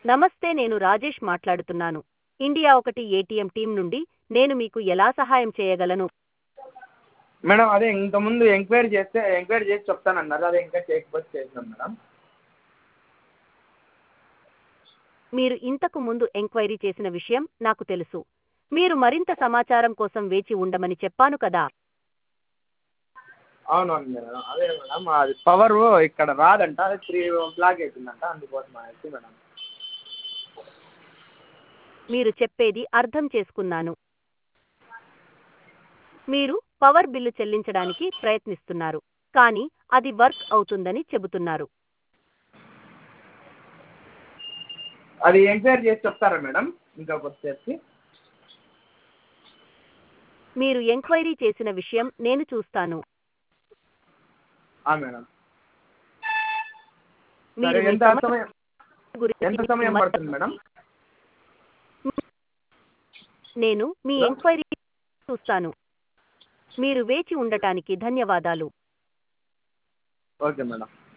నమస్తే, నేను రాజేష్ మాట్లాడుతున్నాను. ఇండియా ఒకటి ఏటీఎం టీం నుండి. నేను మీకు ఎలా సహాయం చేయగలను? మేడం అదే ఇంతకుముందు ఎంక్వైరీ చేసి చెప్తానన్నారు, అదే ఇంకా చేయకపోతే చేసినాం మేడం. మీరు ఇంతకు ముందు ఎంక్వైరీ చేసిన విషయం నాకు తెలుసు. మీరు మరింత సమాచారం కోసం వేచి ఉండమని చెప్పాను కదా. అవునవును మేడం, అదే మేడం అది పవరు ఇక్కడ రాదంట, అది 3 బ్లాక్ అవుతుందంట, అందుకోసం అనేసి మేడం. మీరు చెప్పేది అర్థం చేసుకున్నాను. మీరు పవర్ బిల్లు చెల్లించడానికి ప్రయత్నిస్తున్నారు, కానీ అది వర్క్ అవుతుందని చెబుతున్నారు. అది ఎంక్వైరీ చేసి చెప్తారా మేడం ఇంకా కొద్దిసేపు? మీరు ఎంక్వైరీ చేసిన విషయం నేను చూస్తాను. మేడం మీరు సరే, మీ ఎంత సమస్య సమయం ఎంత గురించి సమయం పడుతుంది మేడం? నేను మీ హలో. ఎంక్వైరీ చూస్తాను. మీరు వేచి ఉండటానికి ధన్యవాదాలు. Okay madam.